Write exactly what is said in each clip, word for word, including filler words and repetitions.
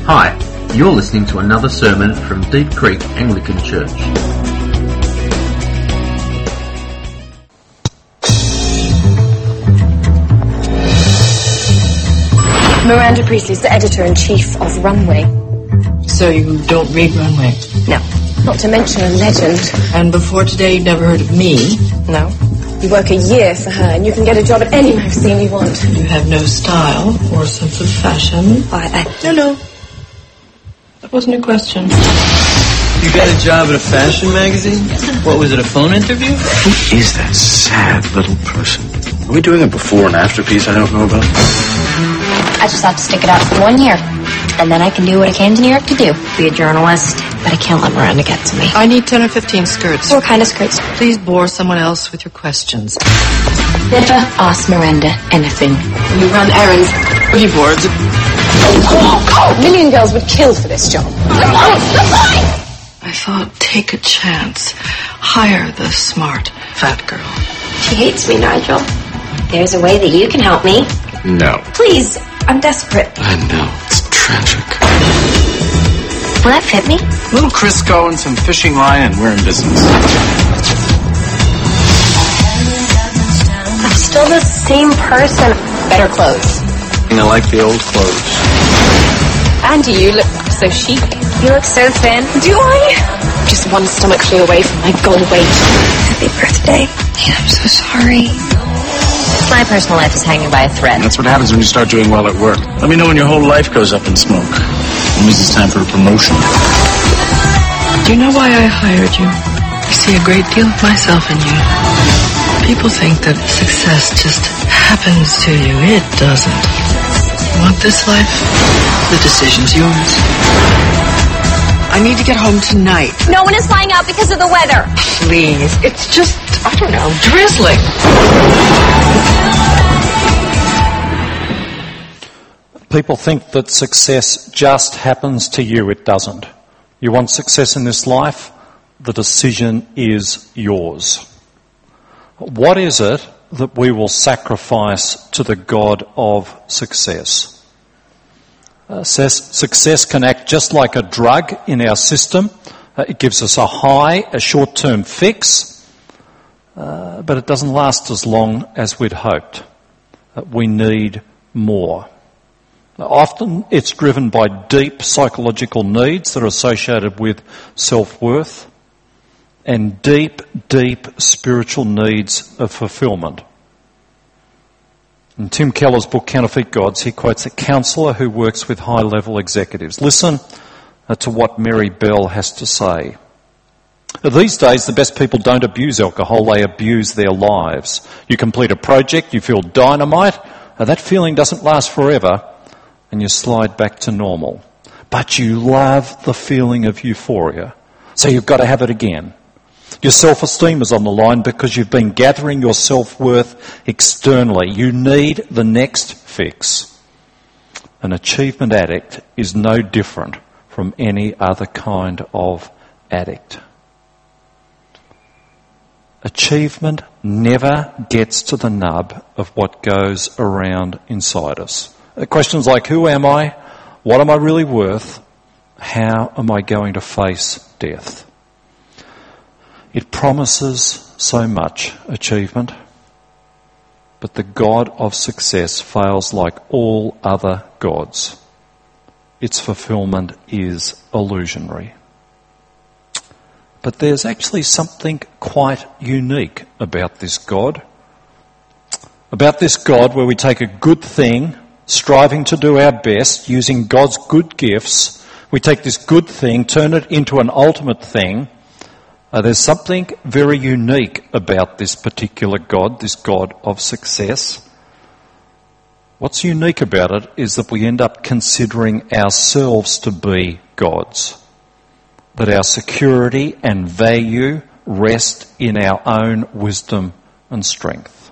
Hi, you're listening to another sermon from Deep Creek Anglican Church. Miranda Priestley's the editor-in-chief of Runway. So you don't read Runway? No, not to mention a legend. And before today you'd never heard of me? No. You work a year for her and you can get a job at any magazine you want. You have no style or sense of fashion? I, I... No, no. That wasn't a question. You got a job at a fashion magazine? What was it, a phone interview? Who is that sad little person? Are we doing a before and after piece I don't know about? I just have to stick it out for one year. And then I can do what I came to New York to do. Be a journalist. But I can't let Miranda get to me. I need ten or fifteen skirts. What kind of skirts? Please bore someone else with your questions. Never ask Miranda anything. You run errands. Are you bored? A million girls would kill for this job. I thought, take a chance. Hire the smart fat girl. She hates me, Nigel. There's a way that you can help me. No. Please, I'm desperate. I know. It's tragic. Will that fit me? Little Crisco and some fishing line and we're in business. I'm still the same person. Better clothes. I like the old clothes. Andy, you look so chic. You look so thin. Do I? Just one stomach flew away from my goal weight. Happy birthday. I'm so sorry. My personal life is hanging by a thread. That's what happens when you start doing well at work. Let me know when your whole life goes up in smoke. It means it's time for a promotion. Do you know why I hired you? I see a great deal of myself in you. People think that success just happens to you. It doesn't. You want this life? The decision's yours. I need to get home tonight. No one is flying out because of the weather. Please. It's just, I don't know, drizzling. People think that success just happens to you. It doesn't. You want success in this life? The decision is yours. What is it that we will sacrifice to the God of success? Uh, says success can act just like a drug in our system. Uh, it gives us a high, a short-term fix, uh, but it doesn't last as long as we'd hoped. Uh, we need more. Often it's driven by deep psychological needs that are associated with self-worth and deep, deep spiritual needs of fulfilment. In Tim Keller's book, Counterfeit Gods, he quotes a counsellor who works with high-level executives. Listen to what Mary Bell has to say. These days, the best people don't abuse alcohol, they abuse their lives. You complete a project, you feel dynamite, that feeling doesn't last forever, and you slide back to normal. But you love the feeling of euphoria, so you've got to have it again. Your self-esteem is on the line because you've been gathering your self-worth externally. You need the next fix. An achievement addict is no different from any other kind of addict. Achievement never gets to the nub of what goes around inside us. Questions like, who am I? What am I really worth? How am I going to face death? It promises so much, achievement, but the God of success fails like all other gods. Its fulfillment is illusionary. But there's actually something quite unique about this God. About this God where we take a good thing, striving to do our best, using God's good gifts, we take this good thing, turn it into an ultimate thing. Uh, there's something very unique about this particular God, this God of success. What's unique about it is that we end up considering ourselves to be gods. That our security and value rest in our own wisdom and strength.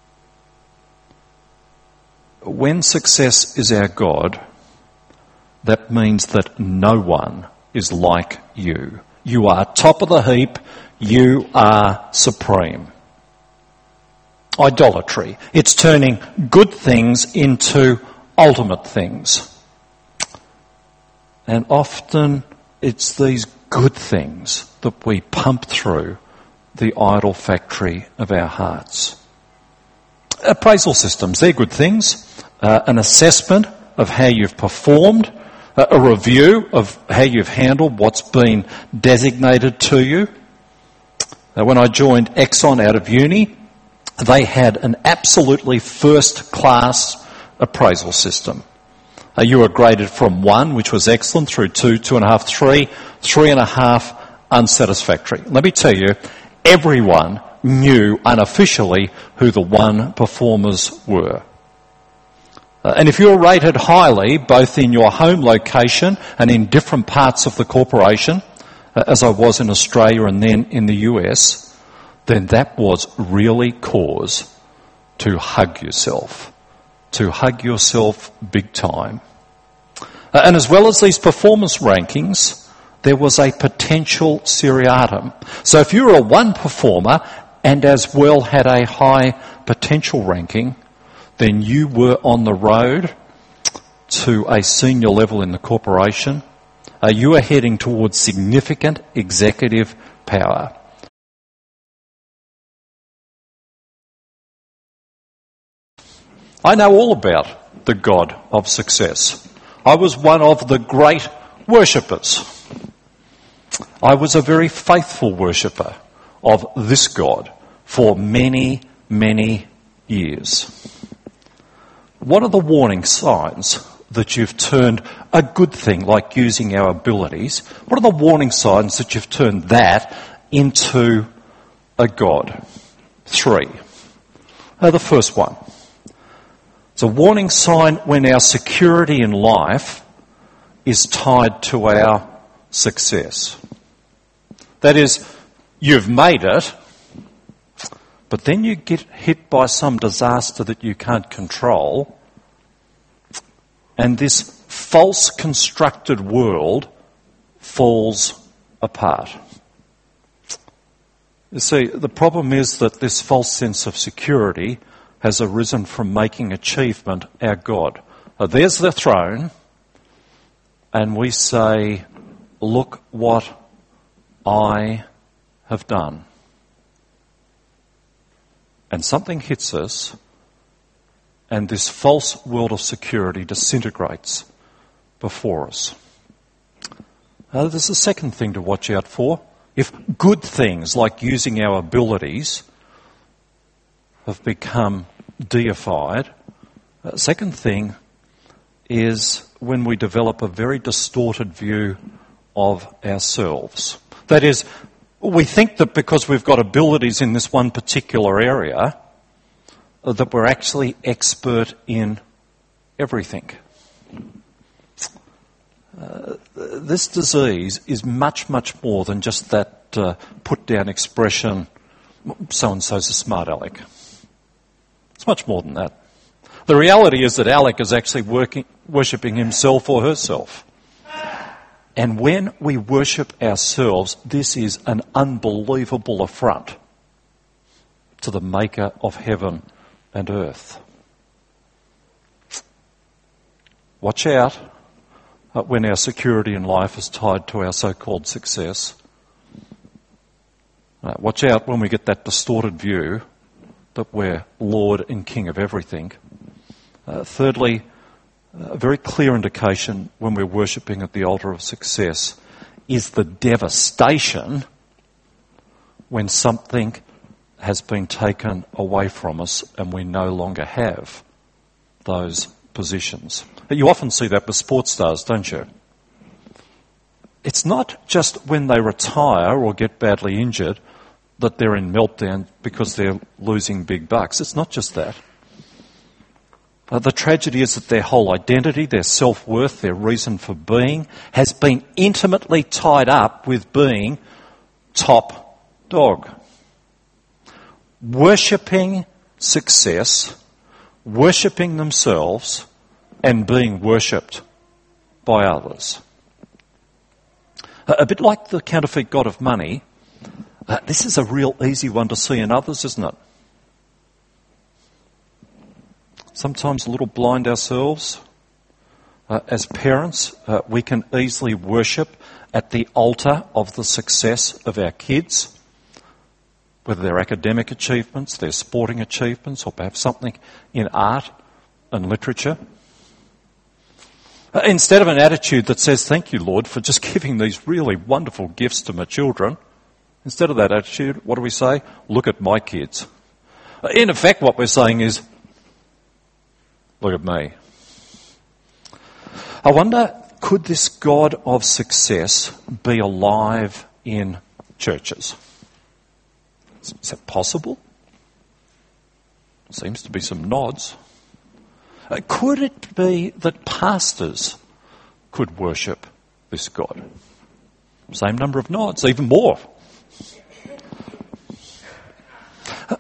When success is our God, that means that no one is like you. You are top of the heap. You are supreme. Idolatry. It's turning good things into ultimate things. And often it's these good things that we pump through the idol factory of our hearts. Appraisal systems, they're good things. Uh, an assessment of how you've performed, uh, a review of how you've handled what's been designated to you. Uh, when I joined Exxon out of uni, they had an absolutely first-class appraisal system. Uh, you were graded from one, which was excellent, through two, two and a half, three, three and a half, unsatisfactory. Let me tell you, everyone knew unofficially who the one performers were. Uh, and if you were rated highly, both in your home location and in different parts of the corporation, uh, as I was in Australia and then in the U S, then that was really cause to hug yourself. To hug yourself big time. Uh, and as well as these performance rankings, there was a potential seriatim. So if you were a one performer and as well had a high potential ranking, then you were on the road to a senior level in the corporation. Uh, you were heading towards significant executive power. I know all about the God of success. I was one of the great worshippers. I was a very faithful worshipper of this God for many, many years. What are the warning signs that you've turned a good thing like using our abilities? What are the warning signs that you've turned that into a God? Three. Uh, the first one. It's a warning sign when our security in life is tied to our success. That is, you've made it, but then you get hit by some disaster that you can't control, and this false constructed world falls apart. You see, the problem is that this false sense of security has arisen from making achievement our God. Now, there's the throne, and we say, look what I have done. And something hits us, and this false world of security disintegrates before us. Now, there's a second thing to watch out for. If good things like using our abilities have become deified, the second thing is when we develop a very distorted view of ourselves. That is, we think that because we've got abilities in this one particular area, that we're actually expert in everything. Uh, this disease is much, much more than just that uh, put-down expression, so-and-so's a smart aleck. It's much more than that. The reality is that Alec is actually working, worshipping himself or herself. And when we worship ourselves, this is an unbelievable affront to the maker of heaven and earth. Watch out uh, when our security in life is tied to our so-called success. Uh, watch out when we get that distorted view that we're Lord and King of everything. Uh, thirdly, a very clear indication when we're worshipping at the altar of success is the devastation when something has been taken away from us and we no longer have those positions. You often see that with sports stars, don't you? It's not just when they retire or get badly injured that they're in meltdown because they're losing big bucks. It's not just that. Uh, the tragedy is that their whole identity, their self-worth, their reason for being has been intimately tied up with being top dog. Worshipping success, worshipping themselves, and being worshipped by others. Uh, a bit like the counterfeit god of money, uh, this is a real easy one to see in others, isn't it? Sometimes a little blind ourselves, Uh, as parents, uh, we can easily worship at the altar of the success of our kids, whether they're academic achievements, their sporting achievements, or perhaps something in art and literature. Uh, instead of an attitude that says, thank you, Lord, for just giving these really wonderful gifts to my children, instead of that attitude, what do we say? Look at my kids. Uh, in effect, what we're saying is, look at me. I wonder, could this God of success be alive in churches? Is that possible? Seems to be some nods. Uh, could it be that pastors could worship this God? Same number of nods, even more. Uh,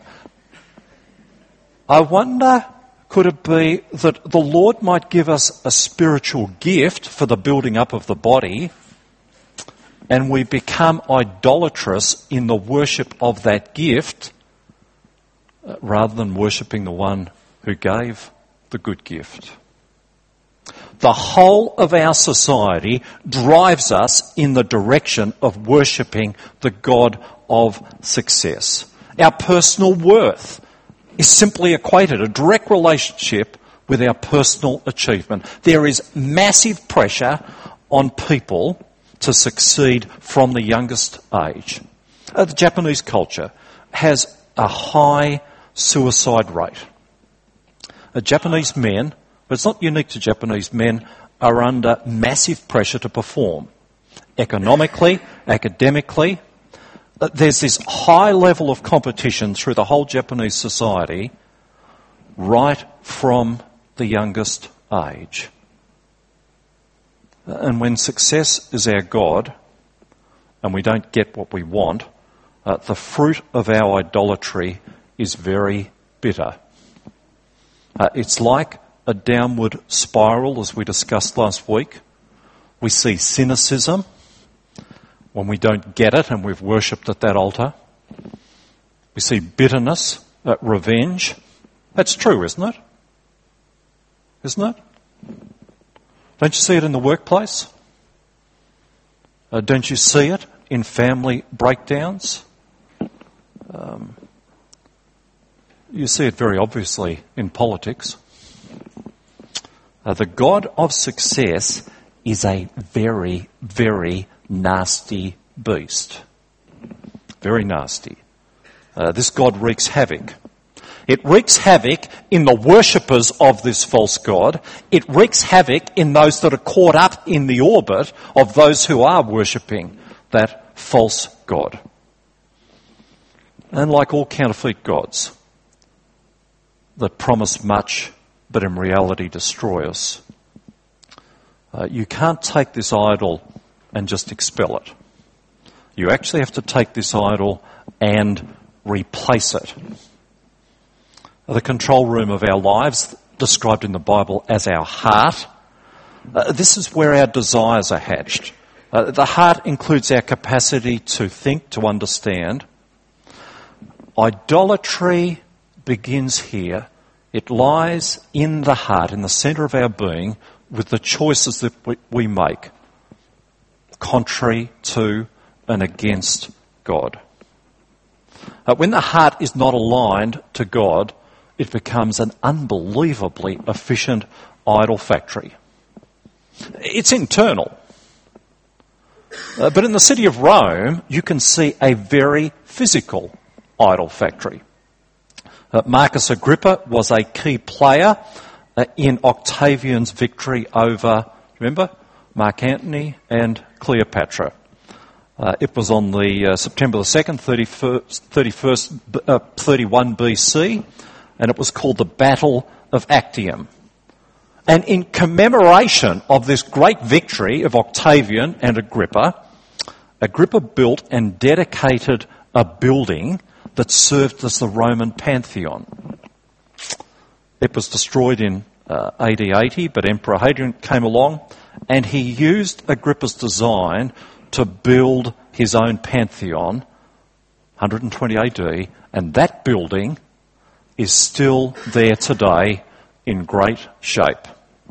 I wonder, could it be that the Lord might give us a spiritual gift for the building up of the body, and we become idolatrous in the worship of that gift uh, rather than worshipping the one who gave the good gift? The whole of our society drives us in the direction of worshipping the God of success. Our personal worth is simply equated, a direct relationship with our personal achievement. There is massive pressure on people to succeed from the youngest age. Uh, the Japanese culture has a high suicide rate. Uh, Japanese men, but it's not unique to Japanese men, are under massive pressure to perform. Economically, academically, uh, there's this high level of competition through the whole Japanese society right from the youngest age. And when success is our God and we don't get what we want, uh, the fruit of our idolatry is very bitter. Uh, it's like a downward spiral, as we discussed last week. We see cynicism when we don't get it and we've worshipped at that altar. We see bitterness, uh, revenge. That's true, isn't it? Isn't it? Don't you see it in the workplace? Uh, don't you see it in family breakdowns? Um, you see it very obviously in politics. Uh, the God of success is a very, very nasty beast. Very nasty. Uh, this God wreaks havoc. It wreaks havoc in the worshippers of this false god. It wreaks havoc in those that are caught up in the orbit of those who are worshipping that false god. And like all counterfeit gods that promise much but in reality destroy us, uh, you can't take this idol and just expel it. You actually have to take this idol and replace it. The control room of our lives, described in the Bible as our heart, uh, this is where our desires are hatched. Uh, the heart includes our capacity to think, to understand. Idolatry begins here. It lies in the heart, in the centre of our being, with the choices that we, we make, contrary to and against God. Uh, when the heart is not aligned to God, it becomes an unbelievably efficient idol factory. It's internal. Uh, but in the city of Rome, you can see a very physical idol factory. Uh, Marcus Agrippa was a key player uh, in Octavian's victory over, remember, Mark Antony and Cleopatra. Uh, it was on the uh, September the second, thirty-first, thirty-first, uh, thirty-one B C, and it was called the Battle of Actium. And in commemoration of this great victory of Octavian and Agrippa, Agrippa built and dedicated a building that served as the Roman Pantheon. It was destroyed in uh, A D eighty, but Emperor Hadrian came along and he used Agrippa's design to build his own Pantheon, one hundred twenty A D, and that building is still there today in great shape.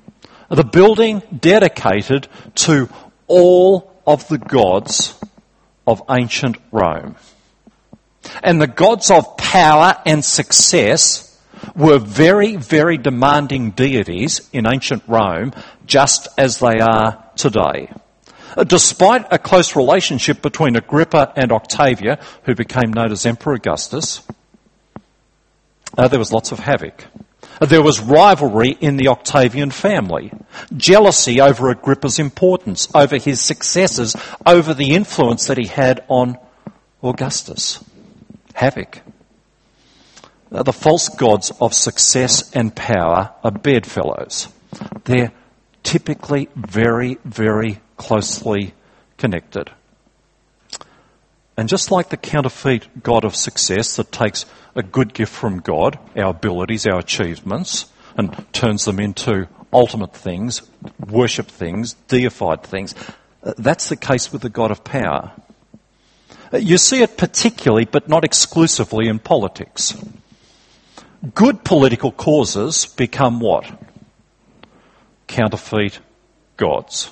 The building dedicated to all of the gods of ancient Rome. And the gods of power and success were very, very demanding deities in ancient Rome, just as they are today. Despite a close relationship between Agrippa and Octavia, who became known as Emperor Augustus, uh, there was lots of havoc. There was rivalry in the Octavian family, jealousy over Agrippa's importance, over his successes, over the influence that he had on Augustus. Havoc. Uh, the false gods of success and power are bedfellows. They're typically very, very closely connected. And just like the counterfeit god of success that takes a good gift from God, our abilities, our achievements, and turns them into ultimate things, worship things, deified things, that's the case with the god of power. You see it particularly, but not exclusively, in politics. Good political causes become what? Counterfeit gods.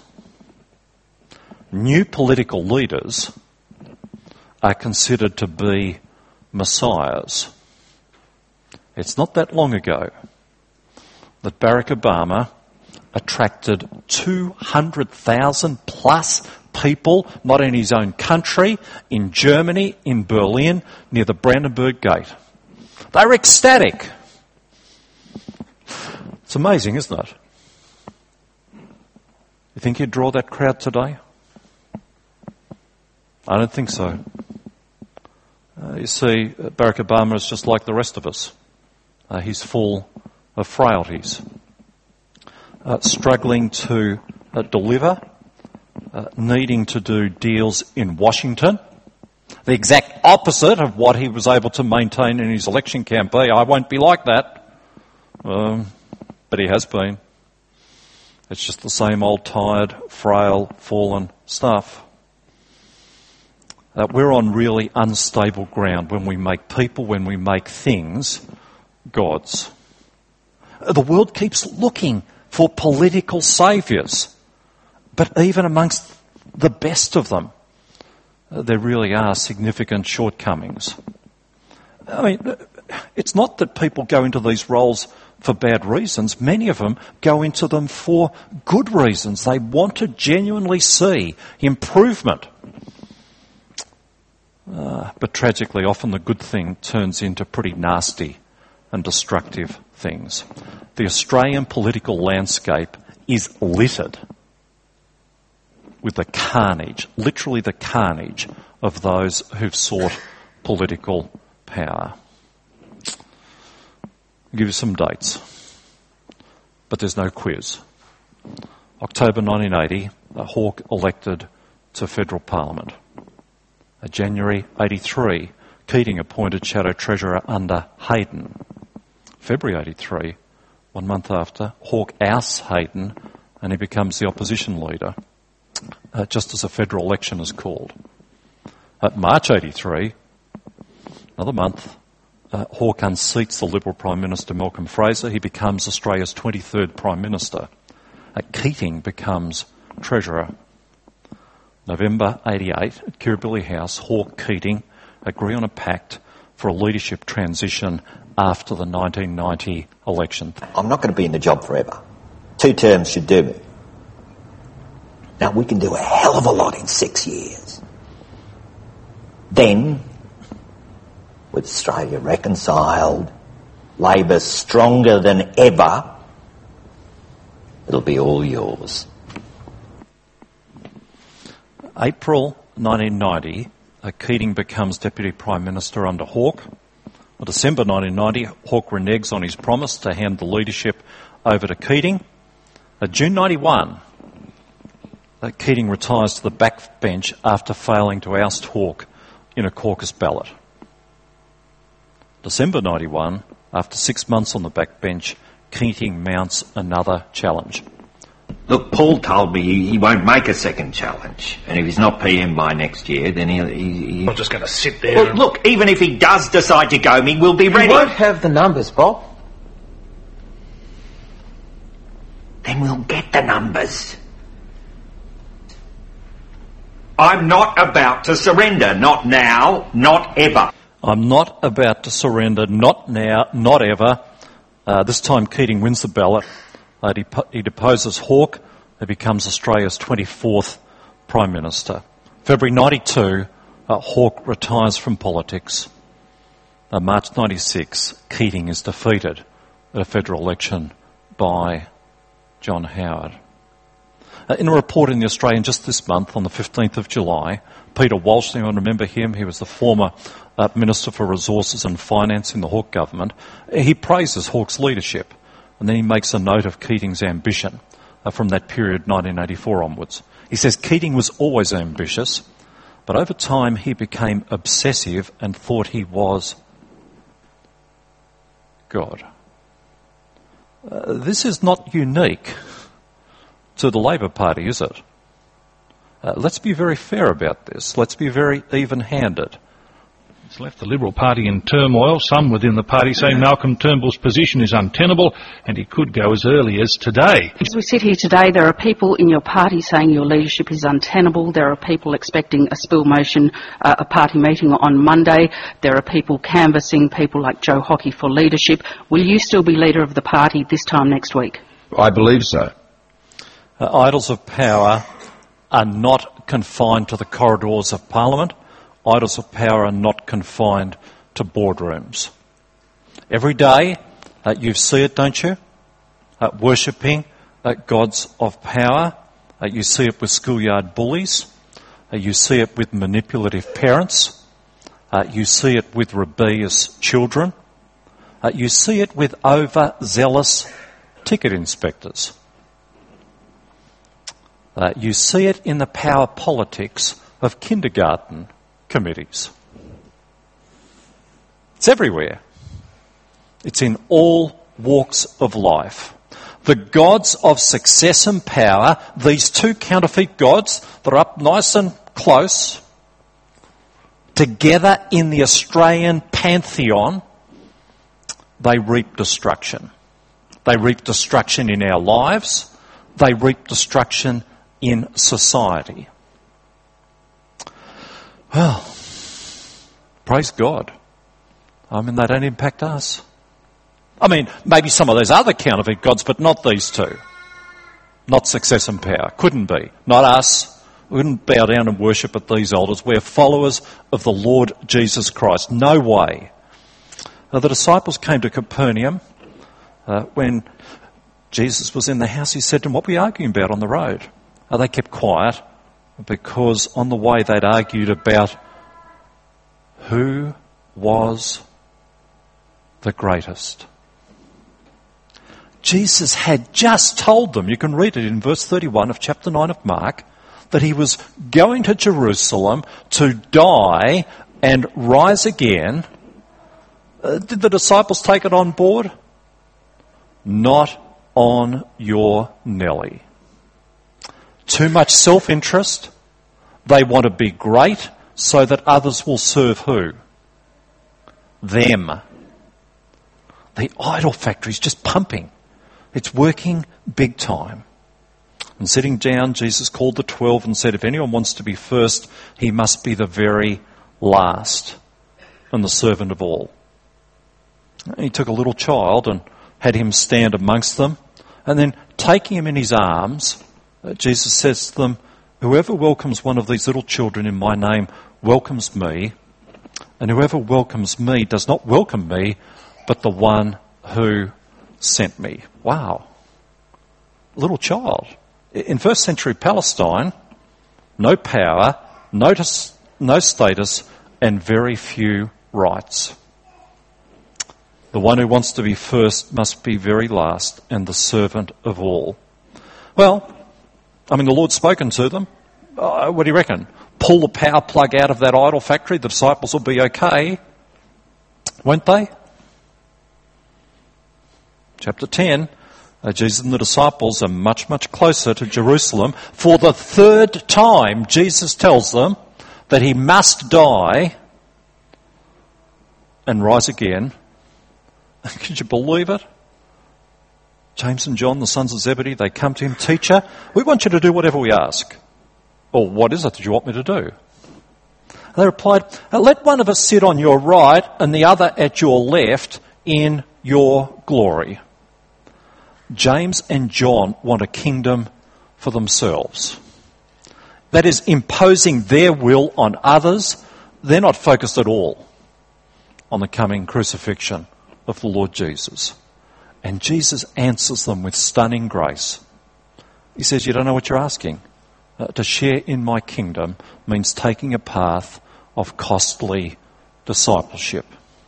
New political leaders are considered to be messiahs. It's not that long ago that Barack Obama attracted two hundred thousand plus people, not in his own country, in Germany, in Berlin, near the Brandenburg Gate. They were ecstatic. It's amazing, isn't it? You think he'd draw that crowd today? I don't think so. Uh, you see, Barack Obama is just like the rest of us. Uh, he's full of frailties, uh, struggling to uh, deliver, uh, needing to do deals in Washington, the exact opposite of what he was able to maintain in his election campaign. I won't be like that, um, but he has been. It's just the same old tired, frail, fallen stuff. Uh, we're on really unstable ground when we make people, when we make things, gods. Uh, the world keeps looking for political saviours, but even amongst the best of them, uh, there really are significant shortcomings. I mean, it's not that people go into these roles for bad reasons. Many of them go into them for good reasons. They want to genuinely see improvement. Uh, but tragically, often the good thing turns into pretty nasty and destructive things. The Australian political landscape is littered with the carnage, literally the carnage, of those who've sought political power. I'll give you some dates, but there's no quiz. October nineteen eighty, Hawke elected to federal parliament. January eighty-three, Keating appointed Shadow Treasurer under Hayden. February eighty-three, one month after, Hawke ousts Hayden and he becomes the opposition leader, uh, just as a federal election is called. At March eighty-three, another month, uh, Hawke unseats the Liberal Prime Minister Malcolm Fraser. He becomes Australia's twenty-third Prime Minister. Uh, Keating becomes Treasurer. November eighty-eight, at Kirribilli House, Hawke, Keating agree on a pact for a leadership transition after the nineteen ninety election. I'm not going to be in the job forever. Two terms should do me. Now, we can do a hell of a lot in six years. Then, with Australia reconciled, Labor stronger than ever, it'll be all yours. April nineteen ninety, uh, Keating becomes Deputy Prime Minister under Hawke. On December nineteen ninety, Hawke reneges on his promise to hand the leadership over to Keating. Uh, June ninety-one, uh, Keating retires to the backbench after failing to oust Hawke in a caucus ballot. December ninety-one, after six months on the backbench, Keating mounts another challenge. Look, Paul told me he, he won't make a second challenge, and if he's not P M by next year, then he'll... He, he... I'm just going to sit there. Well, and... look, even if he does decide to go me, we'll be ready. You won't have the numbers, Bob. then we'll get the numbers. I'm not about to surrender. Not now, not ever. I'm not about to surrender. Not now, not ever. Uh, this time Keating wins the ballot. Uh, he, he deposes Hawke, who becomes Australia's twenty-fourth Prime Minister. February ninety-two, uh, Hawke retires from politics. Uh, March ninety-six, Keating is defeated at a federal election by John Howard. Uh, in a report in The Australian just this month, on the fifteenth of July, Peter Walsh, anyone remember him? He was the former uh, Minister for Resources and Finance in the Hawke government. He praises Hawke's leadership, and then he makes a note of Keating's ambition uh, from that period, nineteen eighty-four onwards. He says Keating was always ambitious, but over time he became obsessive and thought he was God. Uh, this is not unique to the Labor Party, is it? Uh, let's be very fair about this. Let's be very even-handed. It's left the Liberal Party in turmoil, some within the party saying Malcolm Turnbull's position is untenable and he could go as early as today. As we sit here today, there are people in your party saying your leadership is untenable. There are people expecting a spill motion, uh, a party meeting on Monday. There are people canvassing people like Joe Hockey for leadership. Will you still be leader of the party this time next week? I believe so. Uh, idols of power are not confined to the corridors of Parliament. Idols of power are not confined to boardrooms. Every day, uh, you see it, don't you? Uh, worshipping uh, gods of power. Uh, you see it with schoolyard bullies. Uh, you see it with manipulative parents. Uh, you see it with rebellious children. Uh, you see it with overzealous ticket inspectors. Uh, you see it in the power politics of kindergarten committees. It's everywhere. It's in all walks of life. The gods of success and power, these two counterfeit gods that are up nice and close, together in the Australian pantheon, they reap destruction. They reap destruction in our lives. They reap destruction in society. Well, praise God. I mean, they don't impact us. I mean, maybe some of those other counterfeit gods, but not these two. Not success and power. Couldn't be. Not us. We wouldn't bow down and worship at these altars. We're followers of the Lord Jesus Christ. No way. Now, the disciples came to Capernaum uh, when Jesus was in the house. He said to them, what were you arguing about on the road? Uh, they kept quiet because on the way they'd argued about who was the greatest. Jesus had just told them, you can read it in verse thirty-one of chapter nine of Mark, that he was going to Jerusalem to die and rise again. Uh, did the disciples take it on board? Not on your Nelly. Too much self-interest. They want to be great so that others will serve who? Them. The idol factory is just pumping. It's working big time. And sitting down, Jesus called the twelve and said, if anyone wants to be first, he must be the very last and the servant of all. And he took a little child and had him stand amongst them. And then taking him in his arms, Jesus says to them, whoever welcomes one of these little children in my name welcomes me, and whoever welcomes me does not welcome me, but the one who sent me. Wow. Little child. In first century Palestine, no power, no, tis, no status, and very few rights. The one who wants to be first must be very last, and the servant of all. Well, I mean, the Lord's spoken to them. Uh, what do you reckon? Pull the power plug out of that idol factory, the disciples will be okay, won't they? Chapter ten, uh, Jesus and the disciples are much, much closer to Jerusalem. For the third time, Jesus tells them that he must die and rise again. Could you believe it? James and John, the sons of Zebedee, they come to him, "Teacher, we want you to do whatever we ask." "Or what is it that you want me to do?" They replied, "Let one of us sit on your right and the other at your left in your glory." James and John want a kingdom for themselves. That is, imposing their will on others. They're not focused at all on the coming crucifixion of the Lord Jesus. And Jesus answers them with stunning grace. He says, "You don't know what you're asking. Uh, to share in my kingdom means taking a path of costly discipleship."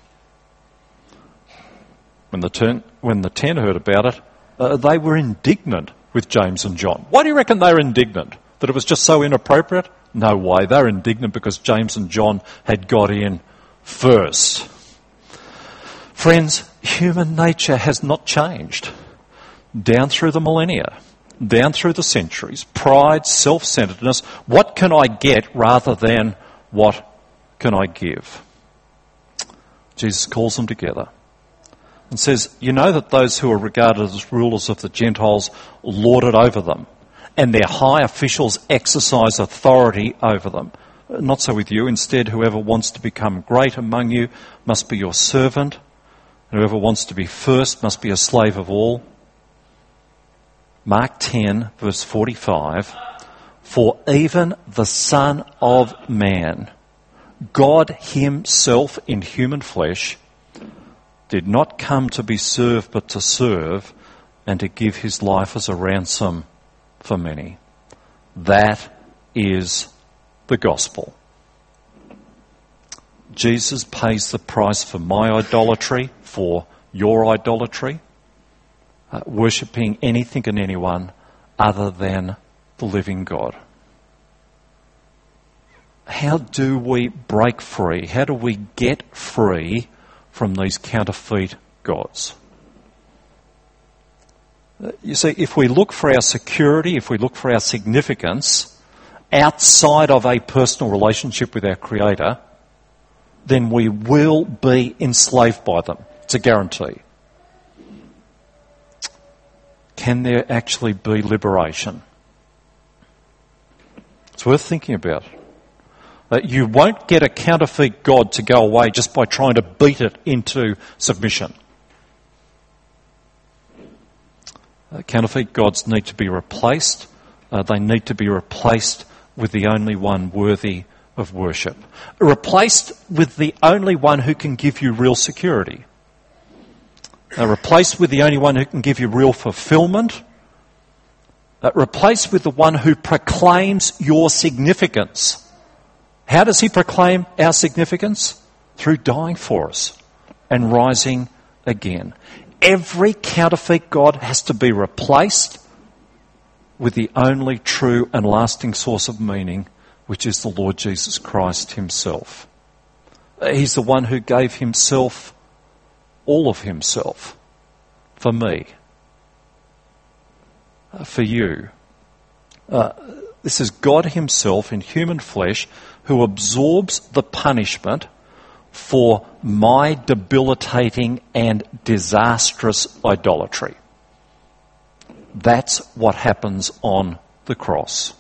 When the ten, when the ten heard about it, uh, they were indignant with James and John. Why do you reckon they were indignant? That it was just so inappropriate? No way. They were indignant because James and John had got in first. Friends, human nature has not changed. Down through the millennia, down through the centuries, pride, self-centeredness, what can I get rather than what can I give? Jesus calls them together and says, "You know that those who are regarded as rulers of the Gentiles lord it over them, and their high officials exercise authority over them. Not so with you. Instead, whoever wants to become great among you must be your servant, and whoever wants to be first must be a slave of all." Mark ten, verse forty-five, "For even the Son of Man, God himself in human flesh, did not come to be served but to serve, and to give his life as a ransom for many." That is the gospel. Jesus pays the price for my idolatry, for your idolatry, uh, worshipping anything and anyone other than the living God. How do we break free? How do we get free from these counterfeit gods? You see, if we look for our security, if we look for our significance outside of a personal relationship with our Creator, then we will be enslaved by them. It's a guarantee. Can there actually be liberation? It's worth thinking about. Uh, you won't get a counterfeit God to go away just by trying to beat it into submission. Uh, counterfeit gods need to be replaced. Uh, they need to be replaced with the only one worthy of worship. Replaced with the only one who can give you real security. Uh, replaced with the only one who can give you real fulfillment. Uh, replaced with the one who proclaims your significance. How does he proclaim our significance? Through dying for us and rising again. Every counterfeit god has to be replaced with the only true and lasting source of meaning, which is the Lord Jesus Christ himself. He's the one who gave himself, all of himself, for me, for you. Uh, this is God himself in human flesh who absorbs the punishment for my debilitating and disastrous idolatry. That's what happens on the cross.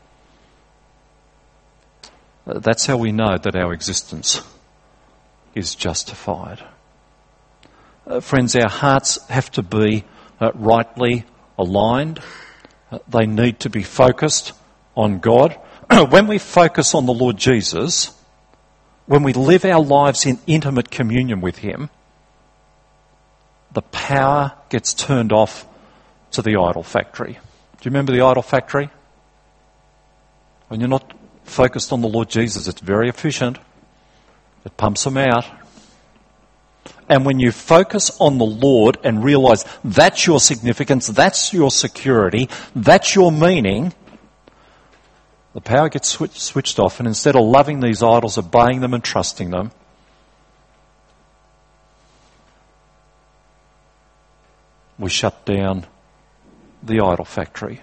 That's how we know that our existence is justified. Uh, friends, our hearts have to be uh, rightly aligned. Uh, they need to be focused on God. When we focus on the Lord Jesus, when we live our lives in intimate communion with him, the power gets turned off to the idol factory. Do you remember the idol factory? When you're not focused on the Lord Jesus, it's very efficient. It pumps them out. And when you focus on the Lord and realise that's your significance, that's your security, that's your meaning, the power gets switch, switched off, and instead of loving these idols, obeying them and trusting them, we shut down the idol factory.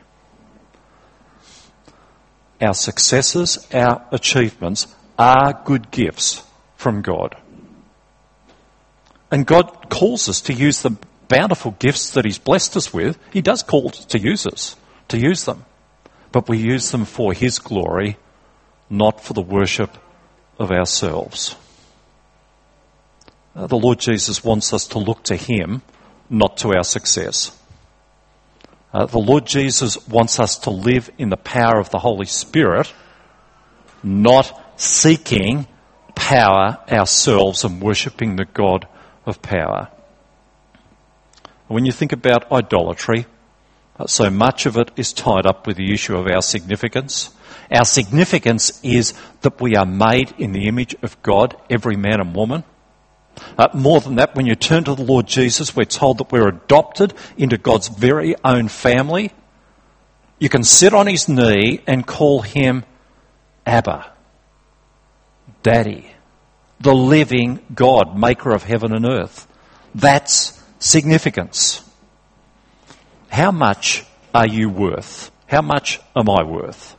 Our successes, our achievements are good gifts from God. And God calls us to use them bountiful gifts that he's blessed us with, he does call us to use us, to use them. But we use them for his glory, not for the worship of ourselves. Uh, the Lord Jesus wants us to look to him, not to our success. Uh, the Lord Jesus wants us to live in the power of the Holy Spirit, not seeking power ourselves and worshipping the God of power. When you think about idolatry, uh, so much of it is tied up with the issue of our significance. Our significance is that we are made in the image of God, every man and woman. Uh, more than that, when you turn to the Lord Jesus, we're told that we're adopted into God's very own family. You can sit on his knee and call him Abba, Daddy, the living God, maker of heaven and earth. That's significance. How much are you worth? How much am I worth?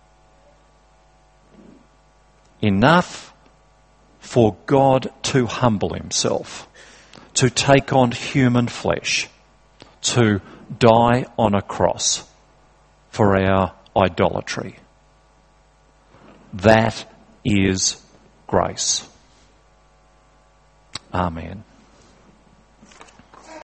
Enough for God to humble himself, to take on human flesh, to die on a cross for our idolatry. That is grace. Amen.